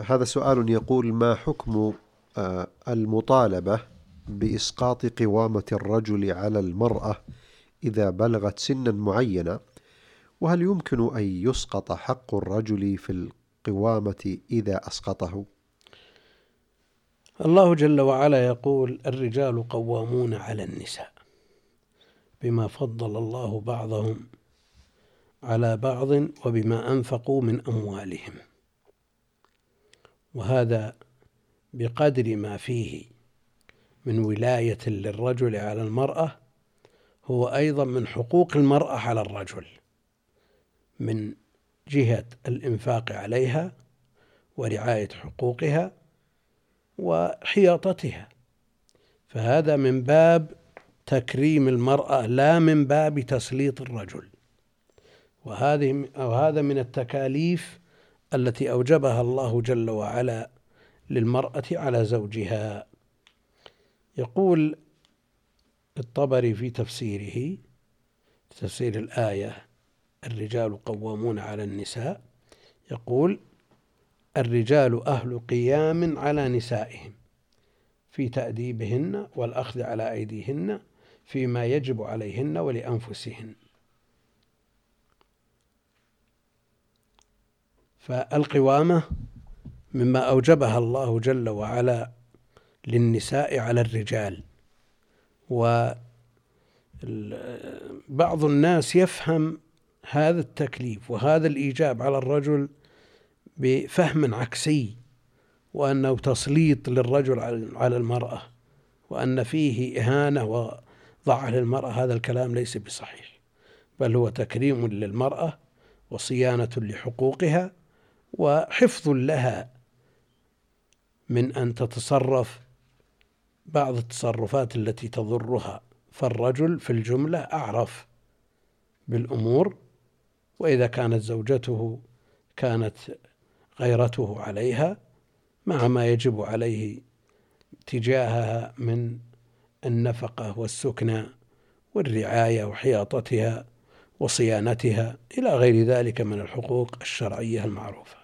هذا سؤال يقول: ما حكم المطالبة بإسقاط قوامة الرجل على المرأة إذا بلغت سنا معينة؟ وهل يمكن أن يسقط حق الرجل في القوامة إذا أسقطه؟ الله جل وعلا يقول: الرجال قوامون على النساء بما فضل الله بعضهم على بعض وبما أنفقوا من أموالهم. وهذا بقدر ما فيه من ولاية للرجل على المرأة، هو أيضا من حقوق المرأة على الرجل، من جهة الإنفاق عليها ورعاية حقوقها وحياطتها. فهذا من باب تكريم المرأة لا من باب تسليط الرجل. وهذا من التكاليف التي أوجبها الله جل وعلا للمرأة على زوجها. يقول الطبري في تفسيره، تفسير الآية: الرجال قوامون على النساء، يقول: الرجال أهل قيام على نسائهم في تأديبهن والأخذ على أيديهن فيما يجب عليهن ولأنفسهن. فالقوامة مما أوجبها الله جل وعلا للنساء على الرجال. وبعض الناس يفهم هذا التكليف وهذا الإيجاب على الرجل بفهم عكسي، وأنه تسليط للرجل على المرأة، وأن فيه إهانة وضعف للمرأة. هذا الكلام ليس بصحيح، بل هو تكريم للمرأة وصيانة لحقوقها وحفظ لها من أن تتصرف بعض التصرفات التي تضرها. فالرجل في الجملة أعرف بالأمور، وإذا كانت زوجته كانت غيرته عليها مع ما يجب عليه تجاهها من النفقة والسكنى والرعاية وحياطتها وصيانتها إلى غير ذلك من الحقوق الشرعية المعروفة.